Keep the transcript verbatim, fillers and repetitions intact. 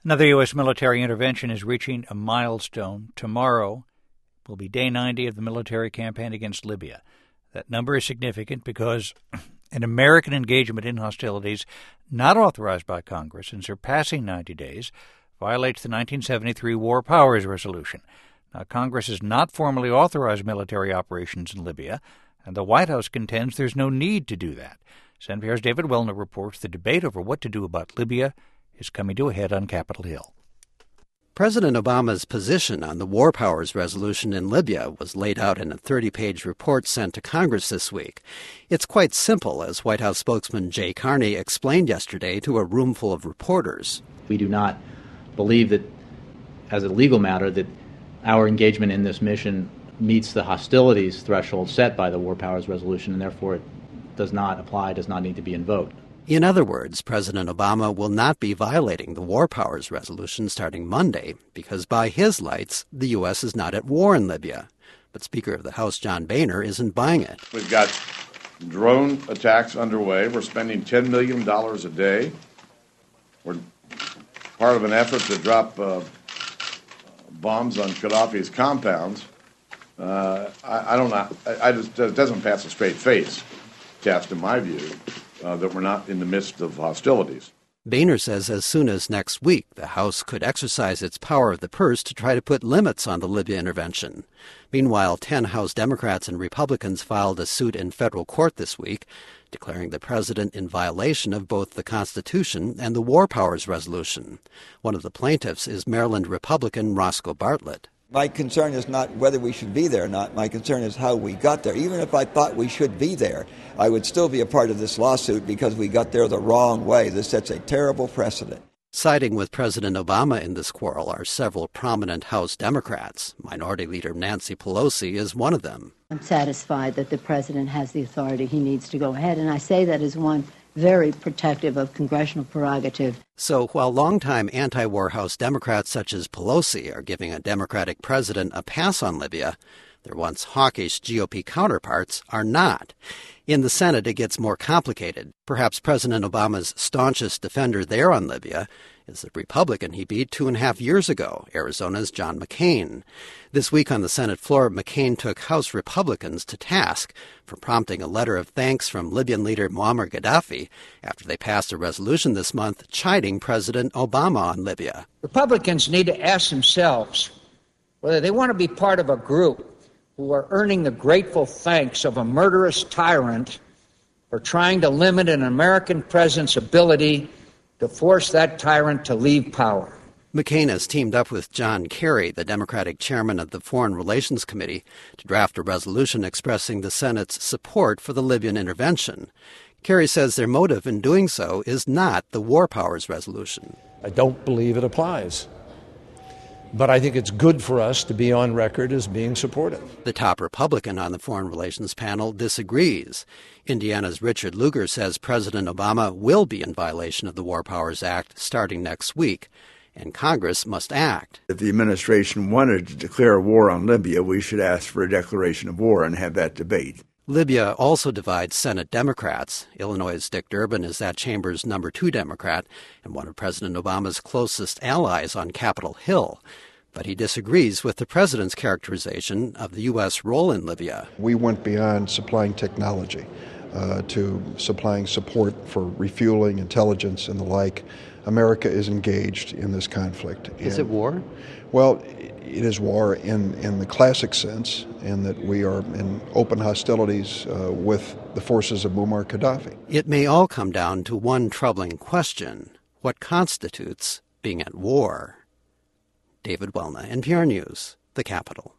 Another U S military intervention is reaching a milestone. Tomorrow will be day ninety of the military campaign against Libya. That number is significant because an American engagement in hostilities not authorized by Congress and surpassing ninety days violates the nineteen seventy-three War Powers Resolution. Now, Congress has not formally authorized military operations in Libya, and the White House contends there's no need to do that. N P R's David Welner reports the debate over what to do about Libya is coming to a head on Capitol Hill. President Obama's position on the War Powers Resolution in Libya was laid out in a thirty-page report sent to Congress this week. It's quite simple, as White House spokesman Jay Carney explained yesterday to a room full of reporters. We do not believe that, as a legal matter, that our engagement in this mission meets the hostilities threshold set by the War Powers Resolution, and therefore it does not apply, does not need to be invoked. In other words, President Obama will not be violating the War Powers Resolution starting Monday because, by his lights, the U S is not at war in Libya. But Speaker of the House John Boehner isn't buying it. We've got drone attacks underway. We're spending ten million dollars a day. We're part of an effort to drop uh, bombs on Gaddafi's compounds. Uh, I, I don't know. I, I just, it doesn't pass a straight face test, in my view. Uh, that we're not in the midst of hostilities. Boehner says as soon as next week, the House could exercise its power of the purse to try to put limits on the Libya intervention. Meanwhile, ten House Democrats and Republicans filed a suit in federal court this week, declaring the president in violation of both the Constitution and the War Powers Resolution. One of the plaintiffs is Maryland Republican Roscoe Bartlett. My concern is not whether we should be there or not. My concern is how we got there. Even if I thought we should be there, I would still be a part of this lawsuit because we got there the wrong way. This sets a terrible precedent. Siding with President Obama in this quarrel are several prominent House Democrats. Minority Leader Nancy Pelosi is one of them. I'm satisfied that the president has the authority he needs to go ahead, and I say that as one very protective of congressional prerogative. So while longtime anti-war House Democrats such as Pelosi are giving a Democratic president a pass on Libya, their once hawkish G O P counterparts are not. In the Senate, it gets more complicated. Perhaps President Obama's staunchest defender there on Libya is the Republican he beat two and a half years ago, Arizona's John McCain. This week on the Senate floor, McCain took House Republicans to task for prompting a letter of thanks from Libyan leader Muammar Gaddafi after they passed a resolution this month chiding President Obama on Libya. Republicans need to ask themselves whether they want to be part of a group who are earning the grateful thanks of a murderous tyrant for trying to limit an American president's ability to force that tyrant to leave power. McCain has teamed up with John Kerry, the Democratic chairman of the Foreign Relations Committee, to draft a resolution expressing the Senate's support for the Libyan intervention. Kerry says their motive in doing so is not the War Powers Resolution. I don't believe it applies. But I think it's good for us to be on record as being supportive. The top Republican on the Foreign Relations panel disagrees. Indiana's Richard Lugar says President Obama will be in violation of the War Powers Act starting next week, and Congress must act. If the administration wanted to declare war on Libya, we should ask for a declaration of war and have that debate. Libya also divides Senate Democrats. Illinois' Dick Durbin is that chamber's number two Democrat and one of President Obama's closest allies on Capitol Hill. But he disagrees with the president's characterization of the U S role in Libya. We went beyond supplying technology uh, to supplying support for refueling, intelligence, and the like. America is engaged in this conflict. Is and, it war? Well, it is war in, in the classic sense, in that we are in open hostilities uh, with the forces of Muammar Gaddafi. It may all come down to one troubling question: what constitutes being at war? David Welner, N P R News, the Capitol.